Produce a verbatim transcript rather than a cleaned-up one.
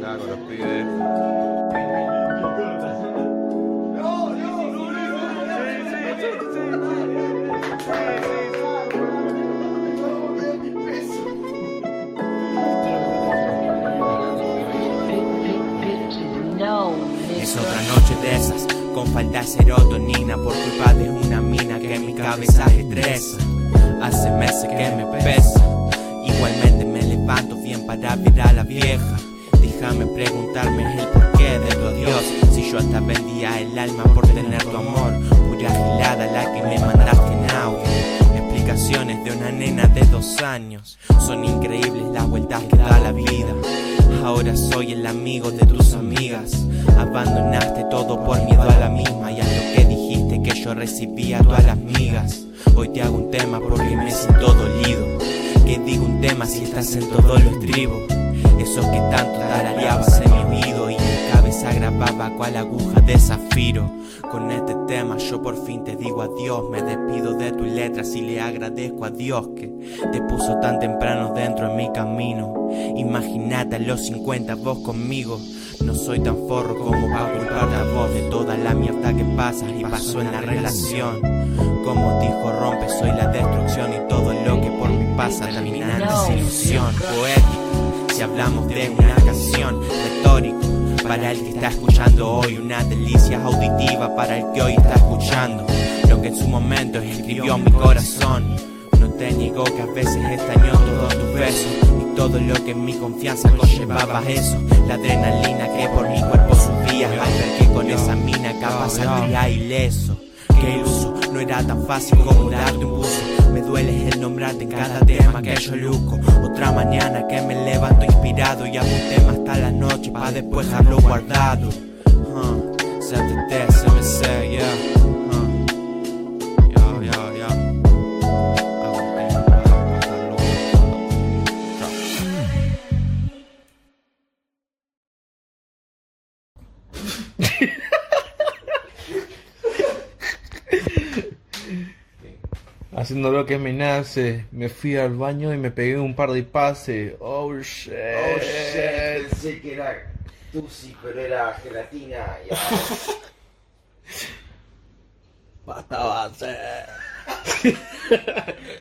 acá con los pibes. Es otra noche de esas, con falta de serotonina, por culpa de una mina que mi cabeza estresa. Hace meses que me pesa, igualmente me levanto bien para ver a la vieja. Déjame preguntarme el porqué de tu adiós, si yo hasta vendía el alma por tener tu amor. Pura gilada la que me mandaste en audio. Explicaciones de una nena de dos años, son increíbles las vueltas que da la vida. Ahora soy el amigo de tus amigas. Abandonaste todo por miedo a la misma, y a lo que dijiste que yo recibía todas las migas. Hoy te hago un tema porque me siento dolido. Que digo un tema si estás en todo lo estribo. Esos que tanto tarareabas en mi oído y mi cabeza grababa cual aguja de zafiro. Con este tema yo por fin te digo adiós. Me despido de tus letras y le agradezco a Dios que te puso tan temprano dentro de mi camino. Imagínate a los cincuenta vos conmigo. No soy tan forro como para culparte a vos de toda la mierda que pasa y pasó en la relación. Como dijo Rompe, soy la destrucción y todo lo que por mí pasa termina en desilusión. Poético, si hablamos de una canción, retórico para el que está escuchando hoy, una delicia auditiva para el que hoy está escuchando lo que en su momento escribió mi corazón. No te niego que a veces extraño todos tus besos y todo lo que en mi confianza conllevaba eso. La adrenalina que por mi cuerpo subía al ver que con esa mina capaz saldría ileso. Qué iluso, no era tan fácil como darte un buzo. Me duele el nombrarte en cada tema que yo luzco. Otra mañana que me levanto inspirado y hago un tema hasta la noche pa' después dejarlo guardado. uh, C T T, C M C, yeah. uh. Yo, yo, yo. Hago un tema para dejarlo guardado. Haciendo lo que me nace, me fui al baño y me pegué un par de pases. Oh shit. Oh shit, pensé que era Tusi, pero era gelatina. Ya. Basta base.